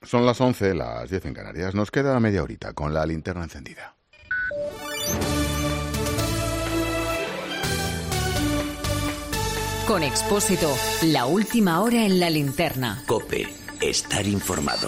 Son las 11, las 10 en Canarias. Nos queda media horita con la linterna encendida. Con Expósito, la última hora en la linterna. COPE, estar informado.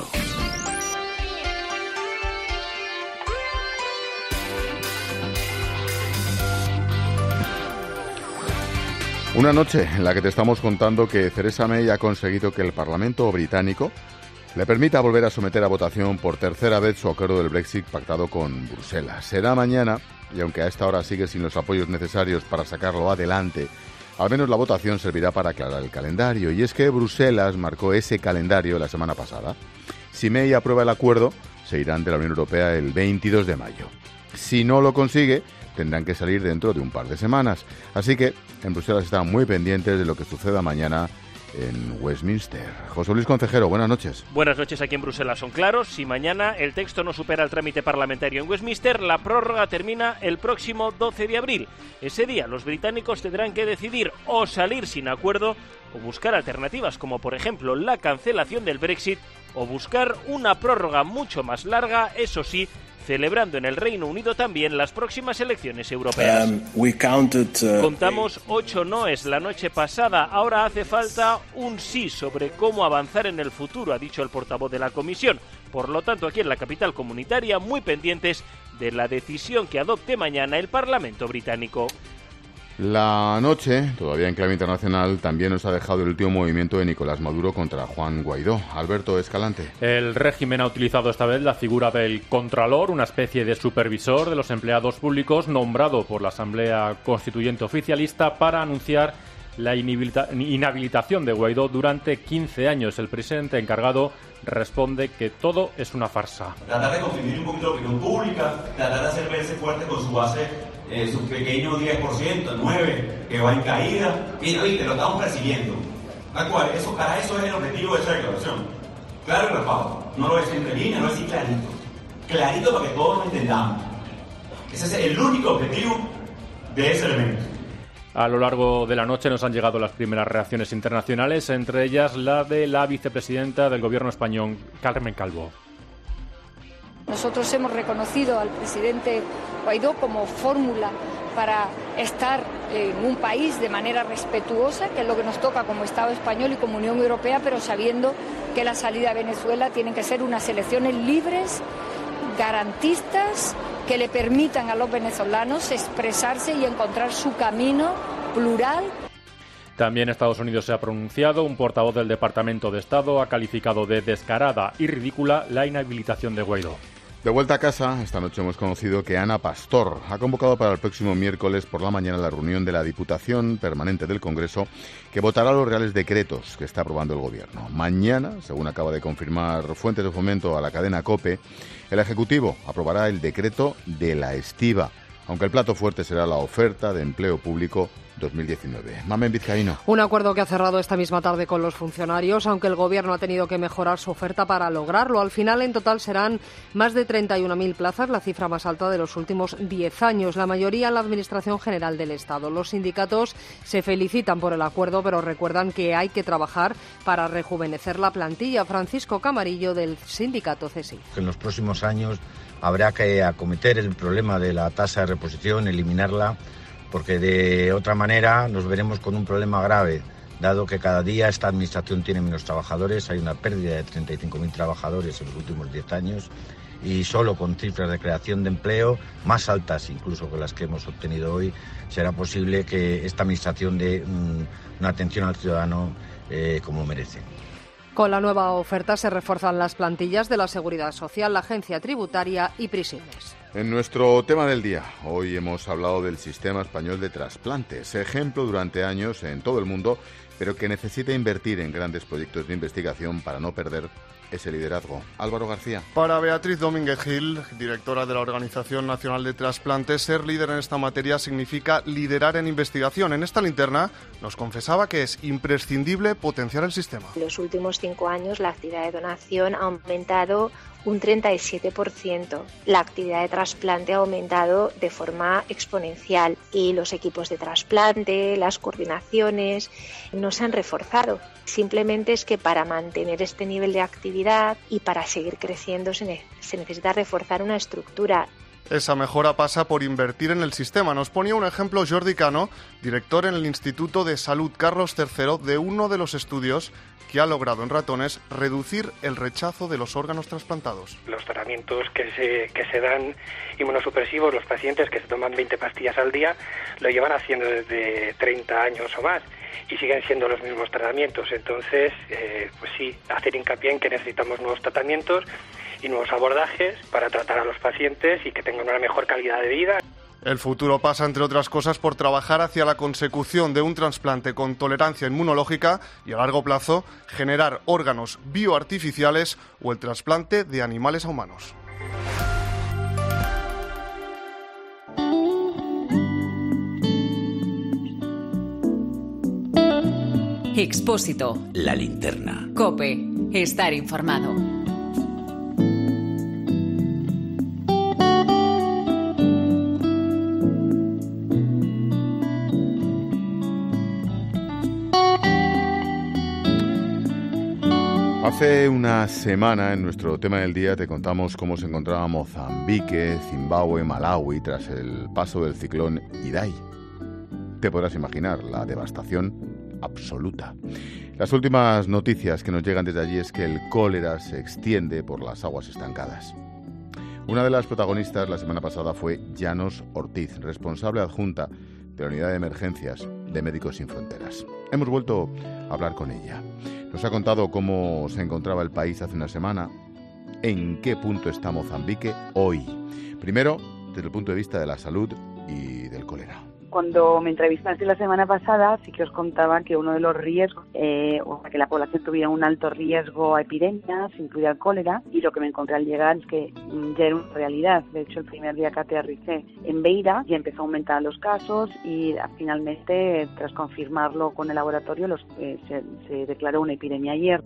Una noche en la que te estamos contando que Theresa May ha conseguido que el Parlamento británico le permita volver a someter a votación por tercera vez su acuerdo del Brexit pactado con Bruselas. Será mañana, y aunque a esta hora sigue sin los apoyos necesarios para sacarlo adelante, al menos la votación servirá para aclarar el calendario. Y es que Bruselas marcó ese calendario la semana pasada. Si May aprueba el acuerdo, se irán de la Unión Europea el 22 de mayo. Si no lo consigue, tendrán que salir dentro de un par de semanas. Así que en Bruselas están muy pendientes de lo que suceda mañana en Westminster. José Luis Concejero, buenas noches. Buenas noches. Aquí en Bruselas son claros. Si mañana el texto no supera el trámite parlamentario en Westminster, la prórroga termina el próximo 12 de abril. Ese día los británicos tendrán que decidir o salir sin acuerdo o buscar alternativas como por ejemplo la cancelación del Brexit o buscar una prórroga mucho más larga, eso sí, celebrando en el Reino Unido también las próximas elecciones europeas. Contamos 8 noes la noche pasada, ahora hace falta un sí sobre cómo avanzar en el futuro, ha dicho el portavoz de la Comisión. Por lo tanto, aquí en la capital comunitaria, muy pendientes de la decisión que adopte mañana el Parlamento británico. La noche, todavía en clave internacional, también nos ha dejado el último movimiento de Nicolás Maduro contra Juan Guaidó. Alberto Escalante. El régimen ha utilizado esta vez la figura del contralor, una especie de supervisor de los empleados públicos nombrado por la Asamblea Constituyente Oficialista para anunciar la inhabilitación de Guaidó durante 15 años. El presidente encargado responde que todo es una farsa. Tratar de confundir un poquito la opinión pública, tratar de hacer verse fuerte con su base, su pequeño 10%, 9%, que va en caída, y oye, te lo estamos persiguiendo. Para eso es el objetivo de esa declaración. Claro y raspado. No lo decir entre líneas, no lo decir clarito. Clarito para que todos lo entendamos. Ese es el único objetivo de ese elemento. A lo largo de la noche nos han llegado las primeras reacciones internacionales, entre ellas la de la vicepresidenta del gobierno español, Carmen Calvo. Nosotros hemos reconocido al presidente Guaidó como fórmula para estar en un país de manera respetuosa, que es lo que nos toca como Estado español y como Unión Europea, pero sabiendo que la salida de Venezuela tienen que ser unas elecciones libres, garantistas, que le permitan a los venezolanos expresarse y encontrar su camino plural. También Estados Unidos se ha pronunciado. Un portavoz del Departamento de Estado ha calificado de descarada y ridícula la inhabilitación de Guaidó. De vuelta a casa, esta noche hemos conocido que Ana Pastor ha convocado para el próximo miércoles por la mañana la reunión de la Diputación Permanente del Congreso que votará los reales decretos que está aprobando el Gobierno. Mañana, según acaba de confirmar fuentes de fomento a la cadena COPE, el Ejecutivo aprobará el decreto de la estiba, aunque el plato fuerte será la oferta de empleo público 2019. Mamen Vizcaíno. Un acuerdo que ha cerrado esta misma tarde con los funcionarios, aunque el Gobierno ha tenido que mejorar su oferta para lograrlo. Al final, en total, serán más de 31.000 plazas, la cifra más alta de los últimos 10 años, la mayoría en la Administración General del Estado. Los sindicatos se felicitan por el acuerdo, pero recuerdan que hay que trabajar para rejuvenecer la plantilla. Francisco Camarillo, del sindicato CESIF. En los próximos años habrá que acometer el problema de la tasa de reposición, eliminarla, porque de otra manera nos veremos con un problema grave, dado que cada día esta administración tiene menos trabajadores, hay una pérdida de 35.000 trabajadores en los últimos 10 años y solo con cifras de creación de empleo más altas incluso que las que hemos obtenido hoy, será posible que esta administración dé una atención al ciudadano como merece. Con la nueva oferta se refuerzan las plantillas de la Seguridad Social, la Agencia Tributaria y Prisiones. En nuestro tema del día, hoy hemos hablado del Sistema Español de Trasplantes, ejemplo durante años en todo el mundo, pero que necesita invertir en grandes proyectos de investigación para no perder ese liderazgo. Álvaro García. Para Beatriz Domínguez Gil, directora de la Organización Nacional de Trasplantes, ser líder en esta materia significa liderar en investigación. En esta linterna nos confesaba que es imprescindible potenciar el sistema. En los últimos 5 años la actividad de donación ha aumentado un 37%. La actividad de trasplante ha aumentado de forma exponencial y los equipos de trasplante, las coordinaciones no se han reforzado. Simplemente es que para mantener este nivel de actividad y para seguir creciendo se necesita reforzar una estructura. Esa mejora pasa por invertir en el sistema. Nos ponía un ejemplo Jordi Cano, director en el Instituto de Salud Carlos III, de uno de los estudios que ha logrado en ratones reducir el rechazo de los órganos trasplantados. Los tratamientos que se dan inmunosupresivos, los pacientes que se toman 20 pastillas al día, lo llevan haciendo desde 30 años o más y siguen siendo los mismos tratamientos. Entonces, pues sí, hacer hincapié en que necesitamos nuevos tratamientos y nuevos abordajes para tratar a los pacientes y que tengan una mejor calidad de vida. El futuro pasa, entre otras cosas, por trabajar hacia la consecución de un trasplante con tolerancia inmunológica y, a largo plazo, generar órganos bioartificiales o el trasplante de animales a humanos. Expósito. La linterna. COPE. Estar informado. Hace una semana, en nuestro tema del día, te contamos cómo se encontraba Mozambique, Zimbabue, Malawi tras el paso del ciclón Idai. Te podrás imaginar la devastación absoluta. Las últimas noticias que nos llegan desde allí es que el cólera se extiende por las aguas estancadas. Una de las protagonistas la semana pasada fue Llanos Ortiz, responsable adjunta de la Unidad de Emergencias de Médicos Sin Fronteras. Hemos vuelto a hablar con ella. Nos ha contado cómo se encontraba el país hace una semana, en qué punto está Mozambique hoy. Primero, desde el punto de vista de la salud y del cólera. Cuando me entrevistaste la semana pasada, sí que os contaba que uno de los riesgos, que la población tuviera un alto riesgo a epidemias, incluida el cólera, y lo que me encontré al llegar es que ya era una realidad. De hecho, el primer día que aterricé en Beira ya empezó a aumentar los casos y finalmente, tras confirmarlo con el laboratorio, se declaró una epidemia ayer.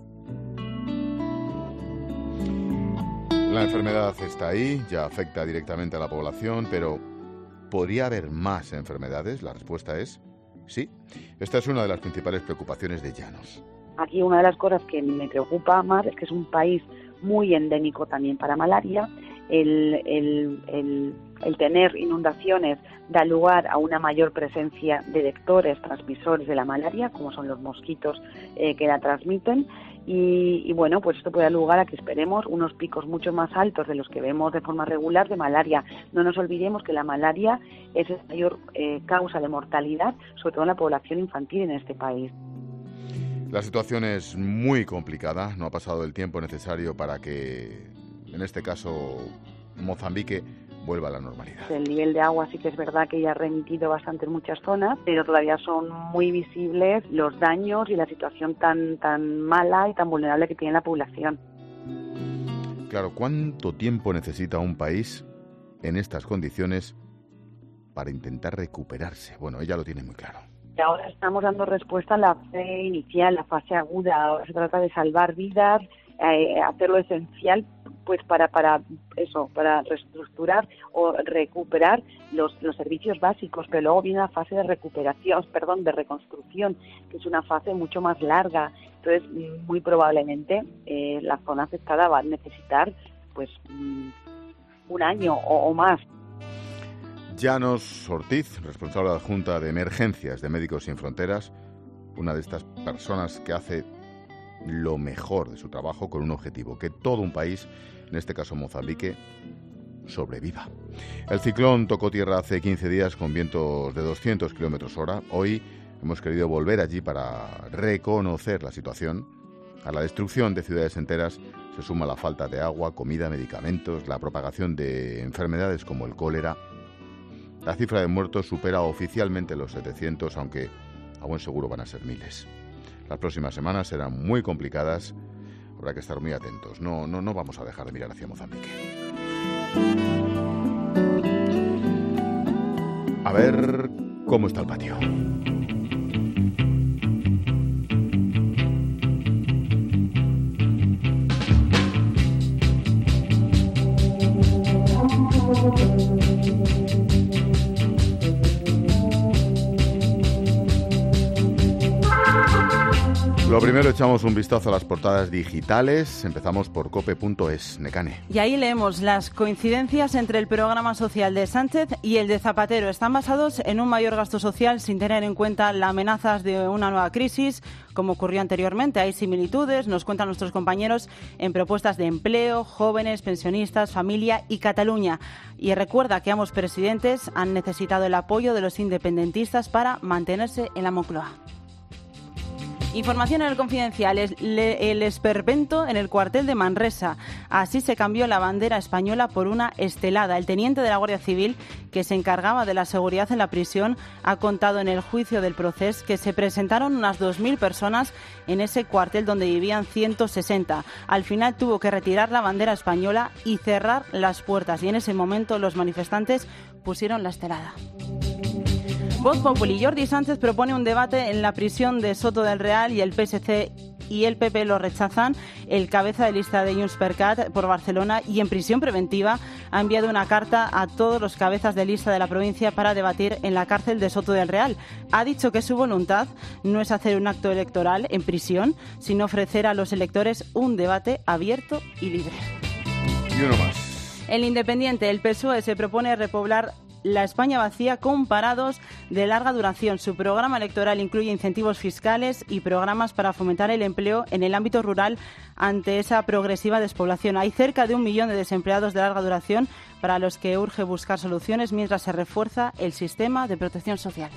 La enfermedad está ahí, ya afecta directamente a la población, pero ¿podría haber más enfermedades? La respuesta es sí. Esta es una de las principales preocupaciones de Llanos. Aquí una de las cosas que me preocupa más es que es un país muy endémico también para malaria. El tener inundaciones da lugar a una mayor presencia de vectores transmisores de la malaria, como son los mosquitos que la transmiten. Y bueno, pues esto puede dar lugar a que esperemos unos picos mucho más altos de los que vemos de forma regular de malaria. No nos olvidemos que la malaria es la mayor causa de mortalidad, sobre todo en la población infantil en este país. La situación es muy complicada, no ha pasado el tiempo necesario para que, en este caso, Mozambique vuelva a la normalidad. El nivel de agua sí que es verdad que ya ha remitido bastante en muchas zonas, pero todavía son muy visibles los daños y la situación tan mala y tan vulnerable que tiene la población. Claro, ¿cuánto tiempo necesita un país en estas condiciones para intentar recuperarse? Bueno, ella lo tiene muy claro. Ahora estamos dando respuesta a la fase inicial, la fase aguda. Ahora se trata de salvar vidas, hacer lo esencial pues para reestructurar o recuperar los servicios básicos, pero luego viene la fase de de reconstrucción, que es una fase mucho más larga. Entonces, muy probablemente la zona afectada va a necesitar pues un año o más. Llanos Ortiz, responsable adjunta de Emergencias de Médicos Sin Fronteras, una de estas personas que hace lo mejor de su trabajo con un objetivo, que todo un país, en este caso Mozambique, sobreviva. El ciclón tocó tierra hace 15 días con vientos de 200 km/h. Hoy hemos querido volver allí para reconocer la situación. A la destrucción de ciudades enteras se suma la falta de agua, comida, medicamentos, la propagación de enfermedades como el cólera. La cifra de muertos supera oficialmente los 700, aunque a buen seguro van a ser miles. Las próximas semanas serán muy complicadas, habrá que estar muy atentos. No vamos a dejar de mirar hacia Mozambique. A ver cómo está el patio. Lo primero, echamos un vistazo a las portadas digitales. Empezamos por cope.es. Nekane. Y ahí leemos las coincidencias entre el programa social de Sánchez y el de Zapatero. Están basados en un mayor gasto social sin tener en cuenta las amenazas de una nueva crisis, como ocurrió anteriormente. Hay similitudes, nos cuentan nuestros compañeros, en propuestas de empleo, jóvenes, pensionistas, familia y Cataluña. Y recuerda que ambos presidentes han necesitado el apoyo de los independentistas para mantenerse en la Moncloa. Información en el Confidencial, el esperpento en el cuartel de Manresa. Así se cambió la bandera española por una estelada. El teniente de la Guardia Civil, que se encargaba de la seguridad en la prisión, ha contado en el juicio del proceso que se presentaron unas 2.000 personas en ese cuartel donde vivían 160. Al final tuvo que retirar la bandera española y cerrar las puertas. Y en ese momento los manifestantes pusieron la estelada. Voz Populi. Jordi Sánchez propone un debate en la prisión de Soto del Real y el PSC y el PP lo rechazan. El cabeza de lista de Junts per Cat por Barcelona y en prisión preventiva ha enviado una carta a todos los cabezas de lista de la provincia para debatir en la cárcel de Soto del Real. Ha dicho que su voluntad no es hacer un acto electoral en prisión, sino ofrecer a los electores un debate abierto y libre. Y uno más. El Independiente, el PSOE se propone repoblar la España vacía con parados de larga duración. Su programa electoral incluye incentivos fiscales y programas para fomentar el empleo en el ámbito rural ante esa progresiva despoblación. Hay cerca de 1 millón de desempleados de larga duración para los que urge buscar soluciones mientras se refuerza el sistema de protección social.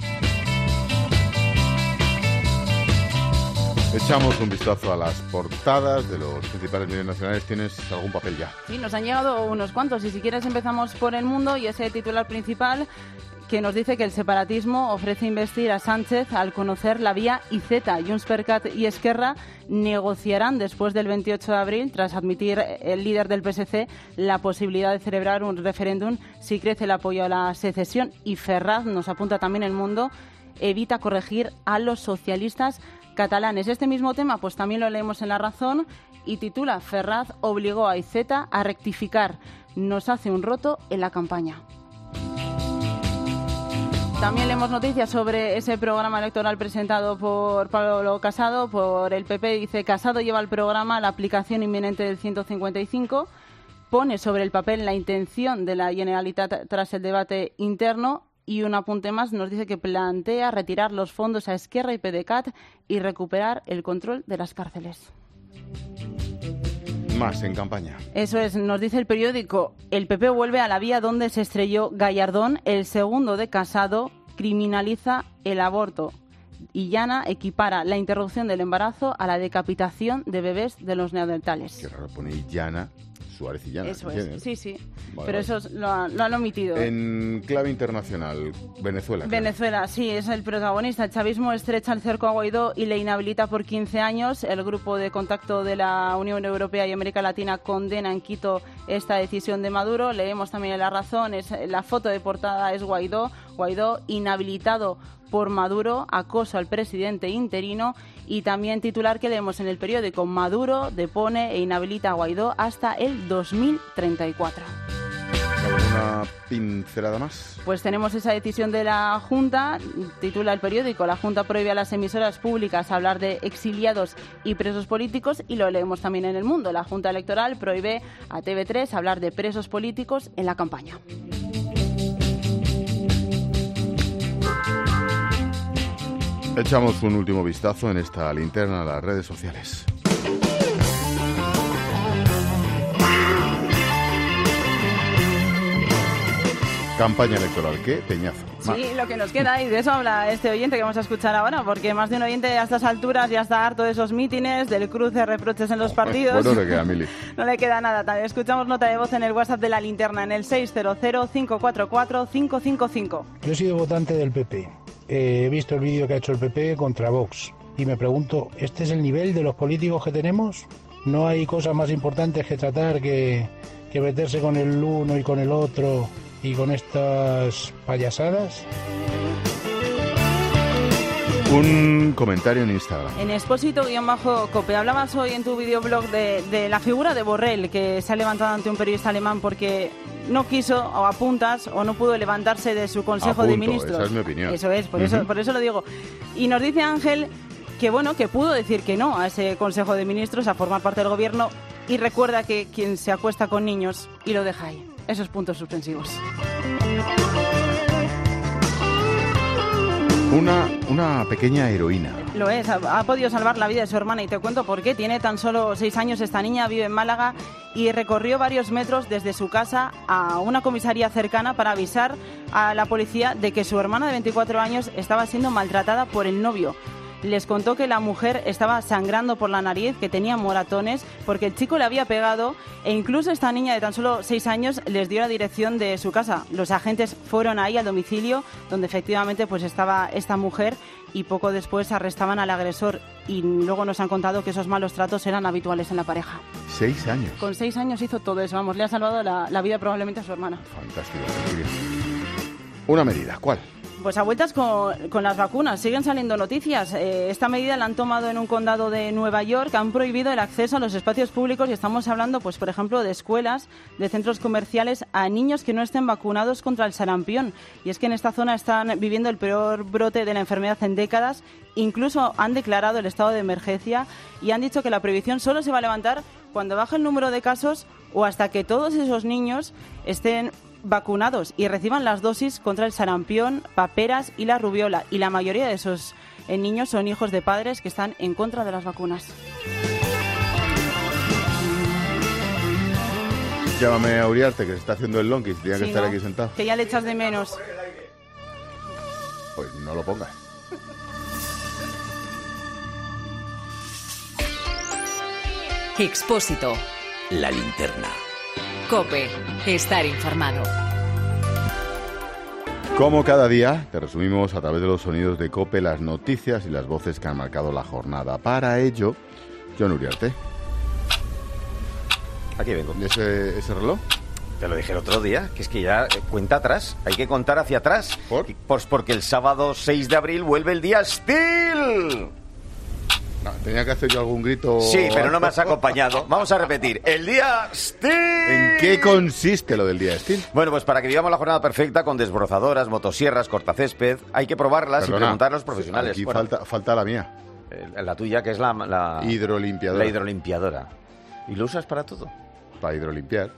Echamos un vistazo a las portadas de los principales medios nacionales. ¿Tienes algún papel ya? Sí, nos han llegado unos cuantos y si quieres empezamos por El Mundo y ese titular principal que nos dice que el separatismo ofrece investir a Sánchez al conocer la vía IZ. Junts per Cat y Esquerra negociarán después del 28 de abril, tras admitir el líder del PSC la posibilidad de celebrar un referéndum si crece el apoyo a la secesión. Y Ferraz, nos apunta también El Mundo, evita corregir a los socialistas catalanes. Este mismo tema pues también lo leemos en La Razón y titula: Ferraz obligó a IZ a rectificar, nos hace un roto en la campaña. También leemos noticias sobre ese programa electoral presentado por Pablo Casado, por el PP. Dice: Casado lleva al programa la aplicación inminente del 155, pone sobre el papel la intención de la Generalitat tras el debate interno. Y un apunte más, nos dice que plantea retirar los fondos a Esquerra y PDeCAT y recuperar el control de las cárceles. Más en campaña. Eso es, nos dice el periódico. El PP vuelve a la vía donde se estrelló Gallardón. El segundo de Casado criminaliza el aborto. Y Llana equipara la interrupción del embarazo a la decapitación de bebés de los neonatales. Qué raro pone Llana, Suárez y Llana. Eso es, sí. Vale, pero eso lo han omitido. En clave internacional, Venezuela. Venezuela, sí, es el protagonista. El chavismo estrecha el cerco a Guaidó y le inhabilita por 15 años. El grupo de contacto de la Unión Europea y América Latina condena en Quito esta decisión de Maduro. Leemos también en La Razón, la foto de portada es Guaidó inhabilitado por Maduro, acoso al presidente interino. Y también titular que leemos en el periódico: Maduro depone e inhabilita a Guaidó hasta el 2034. ¿Alguna pincelada más? Pues tenemos esa decisión de la Junta, titula el periódico: La Junta prohíbe a las emisoras públicas hablar de exiliados y presos políticos, y lo leemos también en El Mundo. La Junta Electoral prohíbe a TV3 hablar de presos políticos en la campaña. Echamos un último vistazo en esta linterna a las redes sociales. Campaña electoral, ¿qué? Peñazo. Sí, lo que nos queda, y de eso habla este oyente que vamos a escuchar ahora, porque más de un oyente a estas alturas ya está harto de esos mítines, del cruce de reproches en los partidos. Bueno, le queda, Mili. No le queda nada. También escuchamos nota de voz en el WhatsApp de la linterna, en el 600-544-555. Yo he sido votante del PP. He visto el vídeo que ha hecho el PP contra Vox y me pregunto, ¿este es el nivel de los políticos que tenemos? ¿No hay cosas más importantes que tratar que meterse con el uno y con el otro y con estas payasadas? Un comentario en Instagram. En Expósito-Cope, hablabas hoy en tu videoblog de la figura de Borrell, que se ha levantado ante un periodista alemán porque no quiso, o apuntas, o no pudo levantarse de su Consejo de Ministros. Esa es mi opinión. Eso es, por eso lo digo. Y nos dice Ángel que pudo decir que no a ese Consejo de Ministros, a formar parte del Gobierno, y recuerda que quien se acuesta con niños y lo deja ahí. Esos puntos suspensivos. Una pequeña heroína. Lo es, ha podido salvar la vida de su hermana y te cuento por qué. Tiene tan solo 6 años esta niña, vive en Málaga y recorrió varios metros desde su casa a una comisaría cercana para avisar a la policía de que su hermana de 24 años estaba siendo maltratada por el novio. Les contó que la mujer estaba sangrando por la nariz, que tenía moratones porque el chico le había pegado, e incluso esta niña de tan solo 6 años les dio la dirección de su casa. Los agentes fueron ahí al domicilio donde efectivamente pues estaba esta mujer, y poco después arrestaban al agresor, y luego nos han contado que esos malos tratos eran habituales en la pareja. 6 años. Con 6 años hizo todo eso, vamos, le ha salvado la vida probablemente a su hermana. Fantástico. Muy bien. Una medida, ¿cuál? Pues a vueltas con las vacunas. Siguen saliendo noticias. Esta medida la han tomado en un condado de Nueva York. Han prohibido el acceso a los espacios públicos y estamos hablando, pues por ejemplo, de escuelas, de centros comerciales, a niños que no estén vacunados contra el sarampión. Y es que en esta zona están viviendo el peor brote de la enfermedad en décadas. Incluso han declarado el estado de emergencia y han dicho que la prohibición solo se va a levantar cuando baje el número de casos o hasta que todos esos niños estén vacunados y reciban las dosis contra el sarampión, paperas y la rubiola. Y la mayoría de esos niños son hijos de padres que están en contra de las vacunas. Llámame a Uriarte, que se está haciendo el lonquis, tiene que estar aquí sentado. Que ya le echas de menos. Pues no lo pongas. Expósito. La linterna. COPE. Estar informado. Como cada día, te resumimos a través de los sonidos de COPE las noticias y las voces que han marcado la jornada. Para ello, Jon Uriarte. Aquí vengo. ¿Y ese reloj? Te lo dije el otro día, que es que ya cuenta atrás. Hay que contar hacia atrás. ¿Por? Pues porque el sábado 6 de abril vuelve el día Steel. No, tenía que hacer yo algún grito. Sí, pero no me has acompañado. Vamos a repetir. El día Steel. ¿En qué consiste lo del día Steel? Bueno, pues para que vivamos la jornada perfecta con desbrozadoras, motosierras, cortacésped, hay que probarlas y preguntar a los profesionales. Aquí falta la mía. La tuya, que es la hidrolimpiadora. La hidrolimpiadora. ¿Y lo usas para todo? Para hidrolimpiar.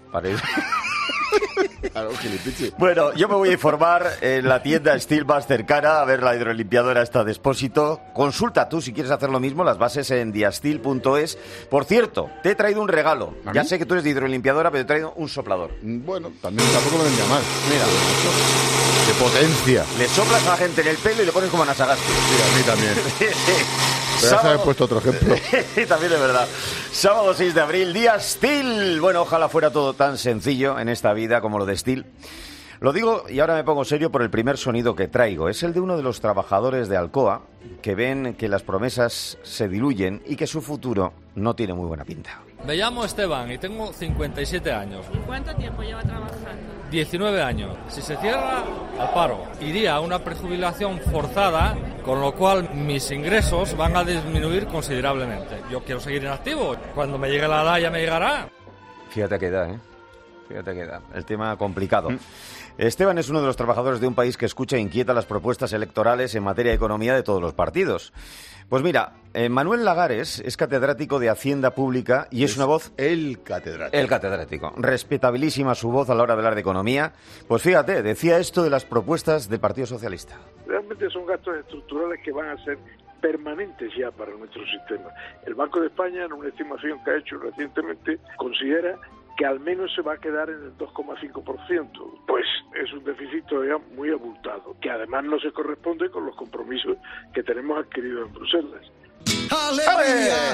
Claro, bueno, yo me voy a informar en la tienda Steel más cercana, a ver la hidrolimpiadora esta de Expósito. Consulta tú si quieres hacer lo mismo, las bases en diasteel.es. Por cierto, te he traído un regalo. Ya sé que tú eres de hidrolimpiadora, pero te he traído un soplador. Bueno, también tampoco me vendría mal. Mira, qué potencia. Le soplas a la gente en el pelo y le pones como a Nasagasti. Sí, a mí también. Pero ya se había puesto otro ejemplo. También es verdad. Sábado 6 de abril, día Steel. Bueno, ojalá fuera todo tan sencillo en esta vida como lo de Steel. Lo digo, y ahora me pongo serio, por el primer sonido que traigo. Es el de uno de los trabajadores de Alcoa que ven que las promesas se diluyen y que su futuro no tiene muy buena pinta. Me llamo Esteban y tengo 57 años. ¿Y cuánto tiempo lleva trabajando? 19 años. Si se cierra, al paro. Iría a una prejubilación forzada, con lo cual mis ingresos van a disminuir considerablemente. Yo quiero seguir en activo. Cuando me llegue la edad ya me llegará. Fíjate qué edad, ¿eh? Fíjate qué edad. El tema complicado. Esteban es uno de los trabajadores de un país que escucha e inquieta las propuestas electorales en materia de economía de todos los partidos. Pues mira, Manuel Lagares es catedrático de Hacienda Pública y es una voz... El catedrático. El catedrático. Respetabilísima su voz a la hora de hablar de economía. Pues fíjate, decía esto de las propuestas del Partido Socialista. Realmente son gastos estructurales que van a ser permanentes ya para nuestro sistema. El Banco de España, en una estimación que ha hecho recientemente, considera que al menos se va a quedar en el 2,5%. Pues es un déficit todavía muy abultado, que además no se corresponde con los compromisos que tenemos adquiridos en Bruselas. ¡Alegría!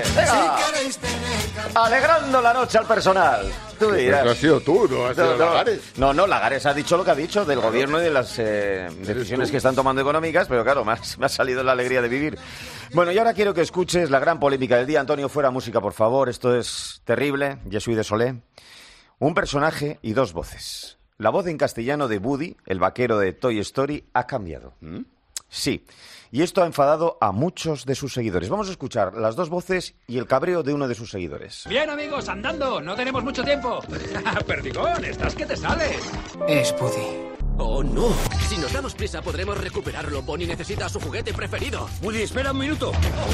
Alegrando la noche al personal. Tú dirás. Pero has sido tú, no has sido Lagares. No, Lagares ha dicho lo que ha dicho del gobierno y de las decisiones que están tomando económicas, pero claro, me ha salido la alegría de vivir. Bueno, y ahora quiero que escuches la gran polémica del día. Antonio, fuera música, por favor. Esto es terrible. Je suis désolé. Un personaje y dos voces. La voz en castellano de Woody, el vaquero de Toy Story, ha cambiado. Sí. Y esto ha enfadado a muchos de sus seguidores. Vamos a escuchar las dos voces y el cabreo de uno de sus seguidores. Bien, amigos, andando. No tenemos mucho tiempo. Perdigón, estás que te sales. Es Woody. Oh, no. Si nos damos prisa, podremos recuperarlo. Bonnie necesita su juguete preferido. Woody, espera un minuto.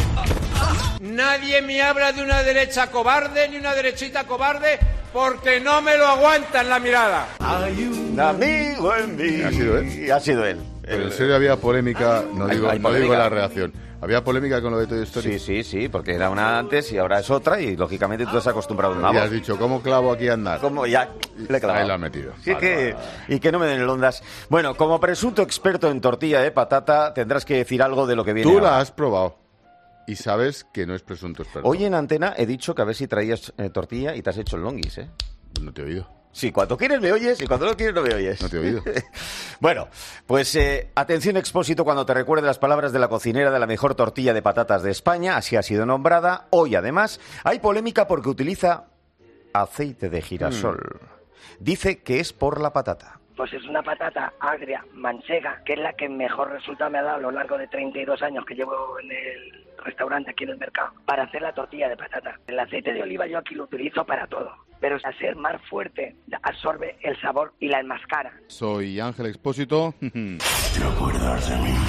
Nadie me habla de una derecha cobarde ni una derechita cobarde porque no me lo aguanta en la mirada. Hay un amigo en mí. Ha sido él. Ha sido él. Pero en serio había polémica, no digo polémica. La reacción. ¿Había polémica con lo de Toy Story? Sí, porque era una antes y ahora es otra y lógicamente tú te has acostumbrado a una Y voz. has dicho, ¿cómo clavo aquí a andar? ¿Cómo? Ya le he clavado. Ahí la has metido. Sí, y que no me den el ondas. Bueno, como presunto experto en tortilla de patata, tendrás que decir algo de lo que viene Tú ahora. la has probado y sabes que no es presunto experto. Hoy en antena he dicho que a ver si traías tortilla y te has hecho el longuis, ¿eh? No te he oído. Sí, cuando quieres me oyes y cuando no quieres no me oyes. No te he oído. Bueno, pues atención Expósito cuando te recuerde las palabras de la cocinera de la mejor tortilla de patatas de España, así ha sido nombrada. Hoy además hay polémica porque utiliza aceite de girasol. Dice que es por la patata. Pues es una patata agria, manchega, que es la que mejor resultado me ha dado a lo largo de 32 años que llevo en el restaurante aquí en el mercado, para hacer la tortilla de patata. El aceite de oliva yo aquí lo utilizo para todo, pero al ser más fuerte absorbe el sabor y la enmascara. Soy Ángel Expósito. ¿Te acuerdas de mí?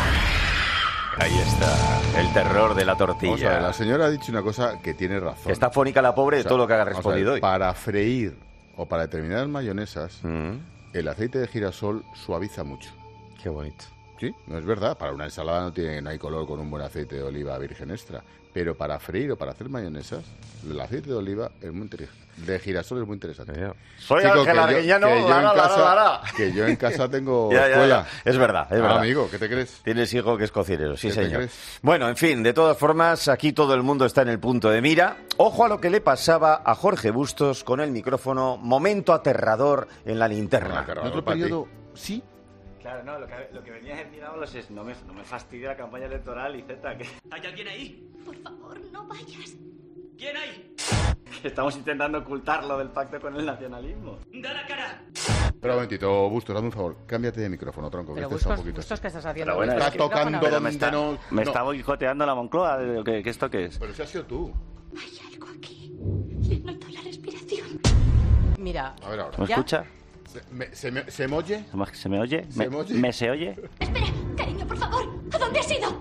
Ahí está, el terror de la tortilla. Vamos a ver, la señora ha dicho una cosa que tiene razón. Está fónica la pobre de todo lo que ha respondido hoy. Para freír o para determinadas mayonesas, el aceite de girasol suaviza mucho. Qué bonito. Sí, no es verdad. Para una ensalada no hay color con un buen aceite de oliva virgen extra. Pero para freír o para hacer mayonesas, el aceite de oliva es muy interesante. De girasol es muy interesante. Soy Ángel Arguiñano, que yo en casa tengo ya. escuela. Es verdad, es verdad. Amigo, ¿qué te crees? Tienes hijo que es cocinero, sí ¿Qué te señor. crees? Bueno, en fin, de todas formas, aquí todo el mundo está en el punto de mira. Ojo a lo que le pasaba a Jorge Bustos con el micrófono. Momento aterrador en la linterna. En otro periodo, sí. Claro, no, lo que venías mirándolos es no me fastidie la campaña electoral y Z, que... ¿Hay alguien ahí? Por favor, no vayas. ¿Quién hay? Estamos intentando ocultar lo del pacto con el nacionalismo. ¡Da la cara! Pero un momentito, Bustos, hazme un favor. Cámbiate de micrófono, tronco, que este está un poquito... ¿Bustos qué estás haciendo? Pero bueno, estás tocando donde me está boicoteando la Moncloa. ¿Qué esto qué es? Pero si has sido tú. Hay algo aquí. Le noto la respiración. Mira. A ver ahora. ¿Me escucha? ¿Se me oye? ¿Se me oye? ¿Me se oye? Espera, cariño, por favor. ¿A dónde has ido?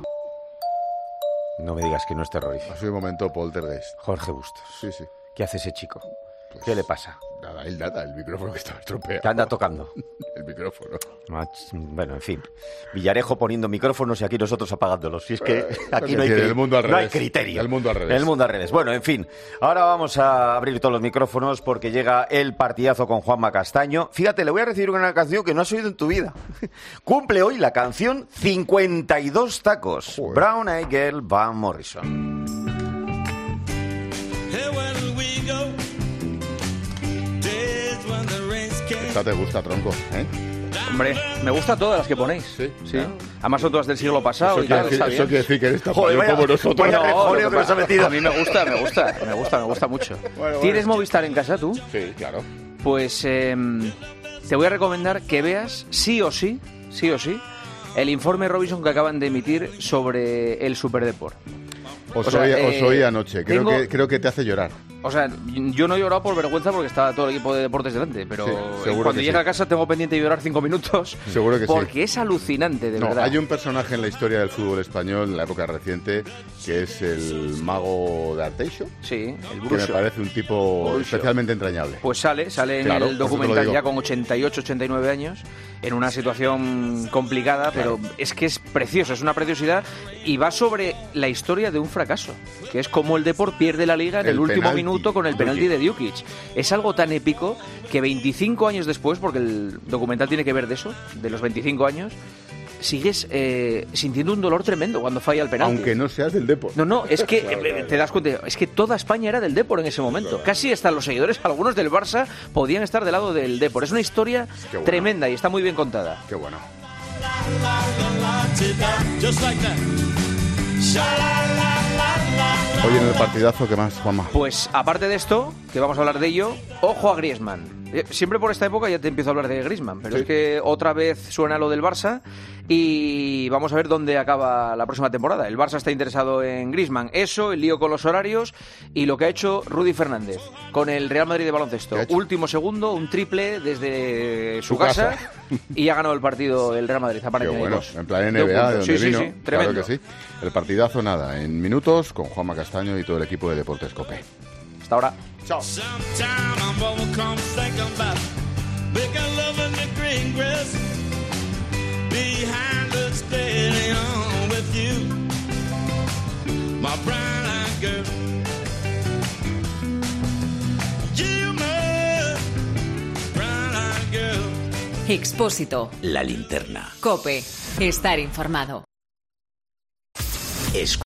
No me digas que no es terrorífico. Ha sido un momento poltergeist. Jorge Bustos. Sí. ¿Qué hace ese chico? ¿Qué le pasa? Nada, el micrófono que estaba estropeado. ¿Qué anda tocando? El micrófono. Bueno, en fin. Villarejo poniendo micrófonos y aquí nosotros apagándolos. Si es que aquí no hay, el mundo al revés. No hay criterio. El mundo al revés. El mundo al revés. Bueno, en fin. Ahora vamos a abrir todos los micrófonos porque llega el partidazo con Juanma Castaño. Fíjate, le voy a recibir una canción que no has oído en tu vida. Cumple hoy la canción 52 tacos. Joder. Brown Eyed Girl, Van Morrison. Esta te gusta, tronco, ¿eh? Hombre, me gusta todas las que ponéis. Sí. Además son todas del siglo pasado. Eso quiere decir que eres tan como nosotros. A mí me gusta mucho. ¿Tienes Movistar en casa tú? Sí, claro. Pues te voy a recomendar que veas sí o sí, el informe Robinson que acaban de emitir sobre el Superdeport. Os oí anoche, creo que te hace llorar. O sea, yo no he llorado por vergüenza porque estaba todo el equipo de deportes delante, pero cuando llegue a casa tengo pendiente de llorar 5 minutos. Seguro que porque es alucinante, de verdad. Hay un personaje en la historia del fútbol español, en la época reciente, que es el mago de Arteixo. Sí, el Bruxo. Que me parece un tipo especialmente entrañable. Pues sale en el documental ya con 88, 89 años, en una situación complicada, pero es que es precioso, es una preciosidad y va sobre la historia de un fracaso, que es como el Depor pierde la Liga en el último minuto con el penalti de Djukic. Es algo tan épico que 25 años después, porque el documental tiene que ver de eso, de los 25 años, sigues sintiendo un dolor tremendo cuando falla el penalti. Aunque no seas del Depor. No, es que te das cuenta, es que toda España era del Depor en ese momento. Casi hasta los seguidores, algunos del Barça, podían estar del lado del Depor. Es una historia tremenda y está muy bien contada. Qué bueno. Hoy en el partidazo, ¿qué más, Juanma? Pues aparte de esto, que vamos a hablar de ello, ojo a Griezmann. Siempre por esta época ya te empiezo a hablar de Griezmann, pero Sí. es que otra vez suena lo del Barça y vamos a ver dónde acaba la próxima temporada. El Barça está interesado en Griezmann. Eso, el lío con los horarios y lo que ha hecho Rudy Fernández con el Real Madrid de baloncesto. Último segundo, un triple desde su casa y ha ganado el partido el Real Madrid. Qué bueno, en plan NBA, de donde vino. Sí, tremendo. Claro que sí. El partidazo, nada, en minutos, con Juanma Castaño y todo el equipo de Deportes COPE. Hasta ahora. Chao. Expósito. La linterna. COPE. Estar informado.